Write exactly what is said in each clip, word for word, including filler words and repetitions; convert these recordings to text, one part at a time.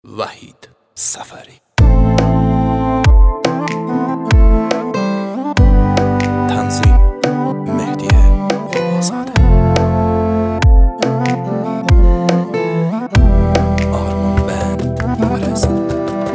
Vahid Safari. Tanzim Mehdiye Qulbozade. Armon Band Barazi.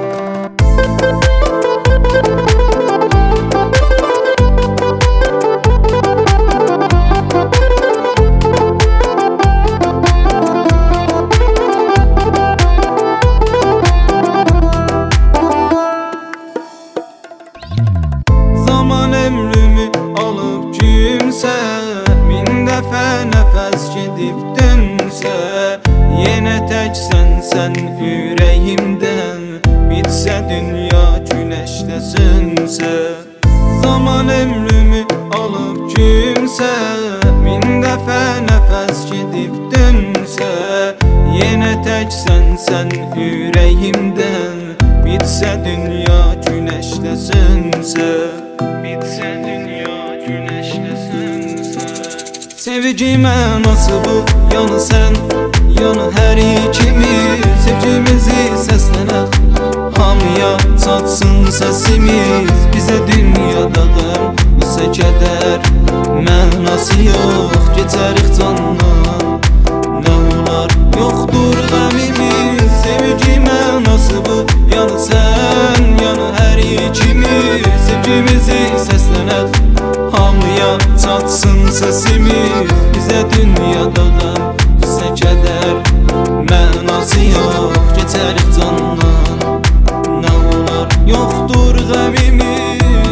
Zaman ömrümü alıp kimsə min dəfə nəfəs gedib dönsə, yenə təksən sən ürəyimdən, bitsə dünya güneşdə sönsə. Zaman ömrümü alıp kimsə min dəfə nəfəs gedib dönsə, yenə təksən sən ürəyimdən, bitsə dünya güneşdə sönsə. Bitsə dünya güneşdə sönsə. Sevgimə nasıl bu yanı sən, yanı hər ikimiz, sevgimizi səslənək, hamıya çatsın səsimiz. Bizə dünyada qəm, bizə kədər, mənası yox, keçərik candan, nə olar yoxdur qəmimiz. Sevgimə nasıl bu yanı sən, yanı hər ikimiz, sevgimizi səslənək, hamıya çatsın səsimiz. Bizə dünyada qəm, bizə kədər, mənası yox, keçərik candan, nə olar yoxdur qəmimiz.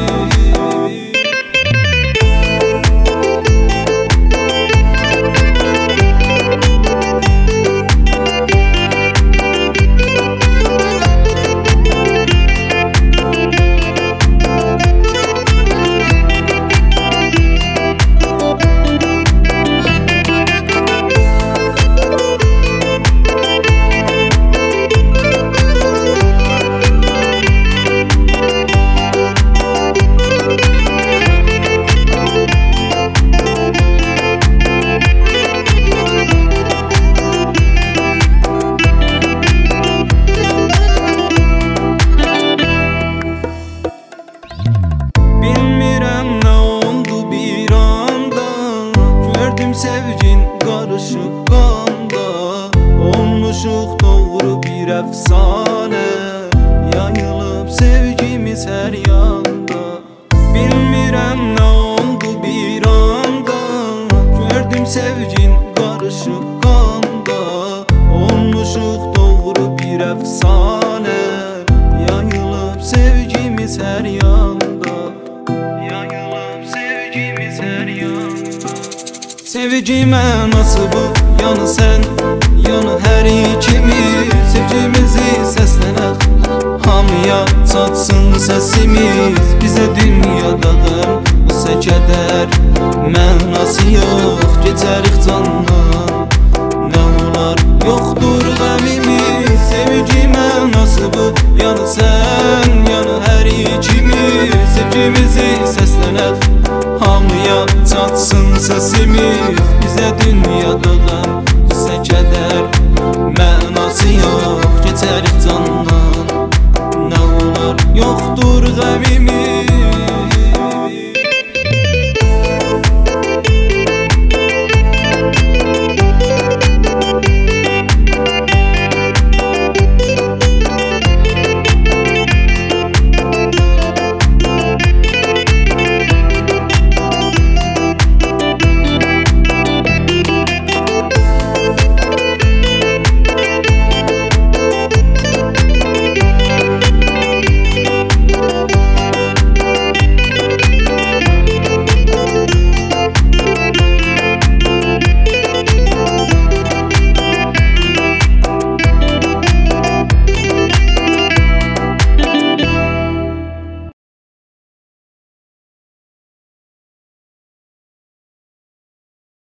Sevgin qarışıb qanda, olmuşuq doğru bir əfsanə, yayılıb sevgimiz hər yanda. Bilmirəm nə oldu bir anda, gördüm sevgin qarışıb qanda, olmuşuq doğru bir əfsanə, yayılıb sevgimiz hər yanda, yayılıb sevgimiz hər yanda. Sevgimə nasıl bu yanı sən, yanı hər ikimiz, sevgimizi səslənək, hamıya çatsın səsimiz. Bizə dünyada qəm, bizə kədər, mənası yox, keçərik candan, nə olar yoxdur qəmimiz. Sevgimə nasıl bu yanı sən, yanı hər ikimiz, sevgimizi səslənək, hamıya çatsın səsimiz. Bizə dünyada qəm,